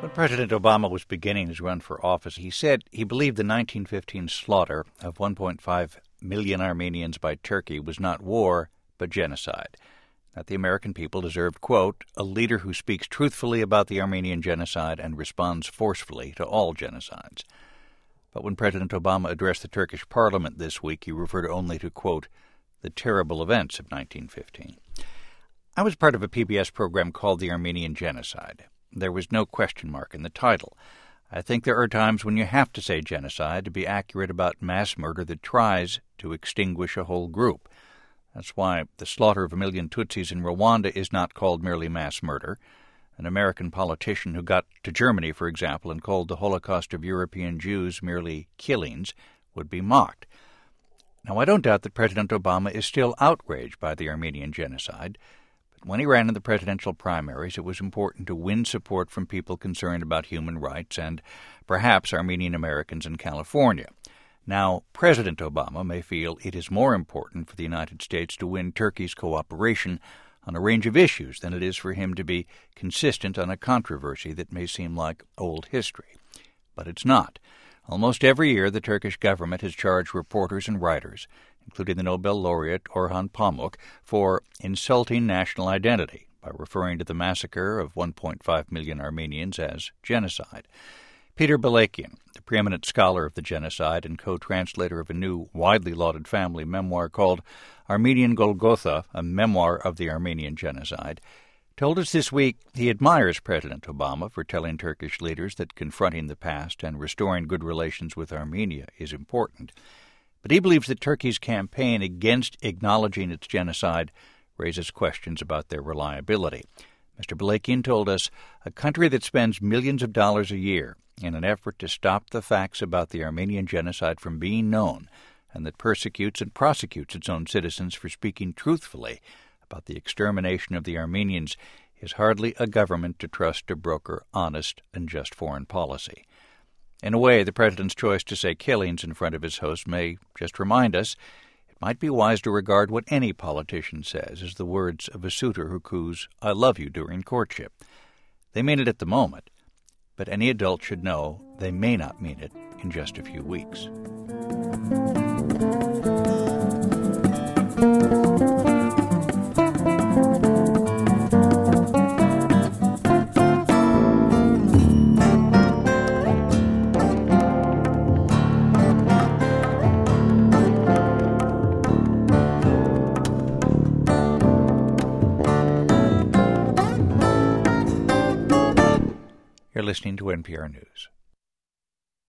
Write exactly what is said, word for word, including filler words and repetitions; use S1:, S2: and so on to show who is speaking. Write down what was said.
S1: When President Obama was beginning his run for office, he said he believed the nineteen fifteen slaughter of one point five million Armenians by Turkey was not war, but genocide. That the American people deserved, quote, a leader who speaks truthfully about the Armenian genocide and responds forcefully to all genocides. But when President Obama addressed the Turkish parliament this week, he referred only to, quote, the terrible events of nineteen fifteen. I was part of a P B S program called The Armenian Genocide. There was no question mark in the title. I think there are times when you have to say genocide to be accurate about mass murder that tries to extinguish a whole group. That's why the slaughter of a million Tutsis in Rwanda is not called merely mass murder. An American politician who got to Germany, for example, and called the Holocaust of European Jews merely killings would be mocked. Now, I don't doubt that President Obama is still outraged by the Armenian genocide. When he ran in the presidential primaries, it was important to win support from people concerned about human rights and perhaps Armenian Americans in California. Now, President Obama may feel it is more important for the United States to win Turkey's cooperation on a range of issues than it is for him to be consistent on a controversy that may seem like old history. But it's not. Almost every year, the Turkish government has charged reporters and writers, including the Nobel laureate Orhan Pamuk, for insulting national identity by referring to the massacre of one point five million Armenians as genocide. Peter Balakian, the preeminent scholar of the genocide and co-translator of a new, widely lauded family memoir called Armenian Golgotha, a memoir of the Armenian genocide, told us this week he admires President Obama for telling Turkish leaders that confronting the past and restoring good relations with Armenia is important. But he believes that Turkey's campaign against acknowledging its genocide raises questions about their reliability. Mister Balakian told us a country that spends millions of dollars a year in an effort to stop the facts about the Armenian genocide from being known and that persecutes and prosecutes its own citizens for speaking truthfully about the extermination of the Armenians is hardly a government to trust to broker honest and just foreign policy. In a way, the president's choice to say killings in front of his host may just remind us it might be wise to regard what any politician says as the words of a suitor who coos, I love you, during courtship. They mean it at the moment, but any adult should know they may not mean it in just a few weeks. You're listening to N P R News.